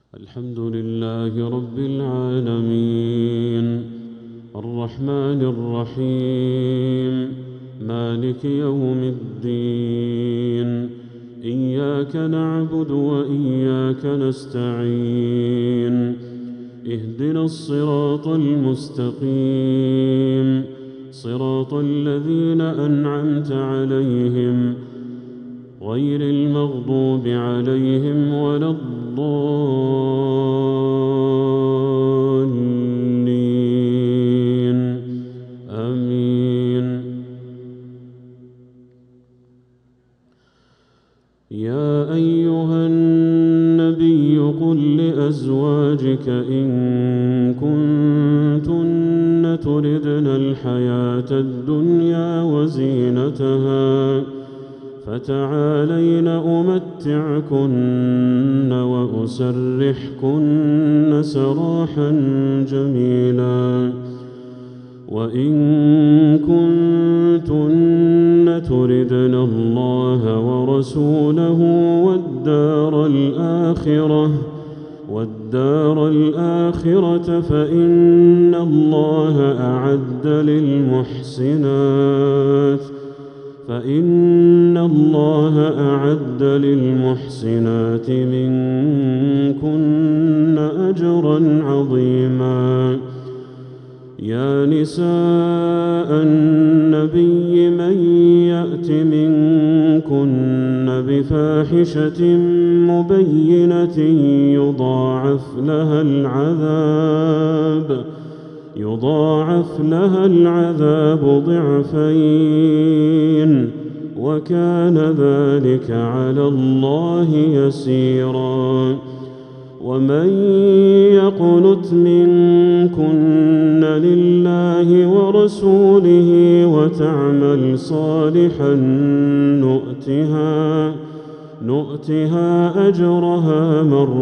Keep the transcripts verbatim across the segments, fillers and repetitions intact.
الحمد لله رب العالمين الرحمن الرحيم مالك يوم الدين إياك نعبد وإياك نستعين اهدنا الصراط المستقيم صراط الذين أنعمت عليهم غير المغضوب عليهم ولا الضالين آمين. يا أيها النبي قل لأزواجك إن كنتن تردن الحياة الدنيا وزينتها فتعالين أمتعكن وأسرحكن سراحا جميلا وإن كنتن تردن الله ورسوله والدار الآخرة والدار الآخرة فإن الله أعد للمحسنات فإن الله أعد للمحسنات منكن أجرا عظيما. يا نساء النبي من يأت منكن بفاحشة مبينة يضاعف لها العذاب يضاعف لها العذاب ضعفين وكان ذلك على الله يسيرا. ومن يقنت منكن لله ورسوله وتعمل صالحا نؤتها نؤتها أجرها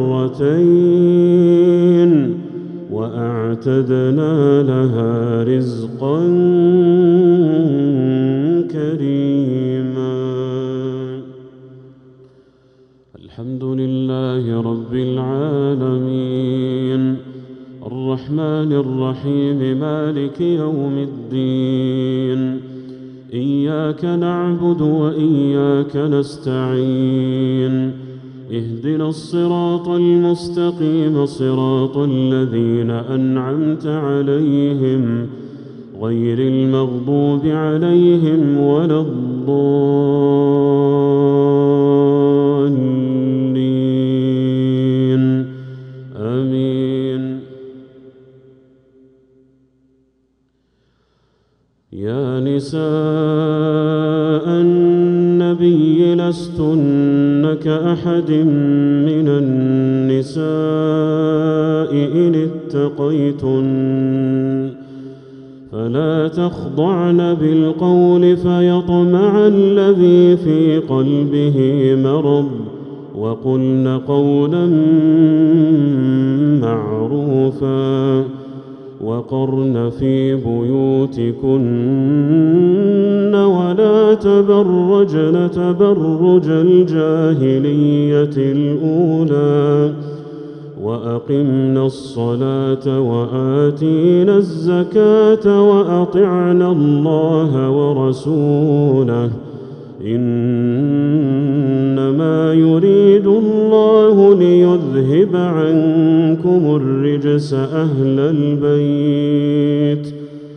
مرتين وأعتدنا لها رزقا كريما. الحمد لله رب العالمين الرحمن الرحيم مالك يوم الدين إياك نعبد وإياك نستعين اهدنا الصراط المستقيم صراط الذين أنعمت عليهم غير المغضوب عليهم ولا الضالين آمين. يا نساء النبي لستن كأحد من النساء إن اتقيتن فلا تخضعن بالقول فيطمع الذي في قلبه مرض وقلن قولا معروفا وقرن في بيوتكن ولا تبرجن تبرج الجاهلية الأولى وأقمنا الصلاة وآتينا الزكاة وأطعنا الله ورسوله إنما يريد الله ليذهب عنكم الرجس أهل البيت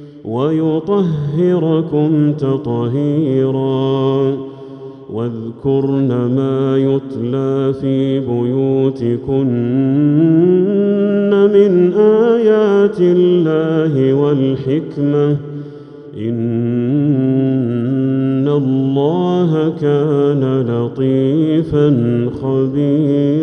ويطهركم تطهيرا. واذكرن ما يتلى في بيوتكن من آيات الله والحكمة إن الله كان لطيفا خبيرا.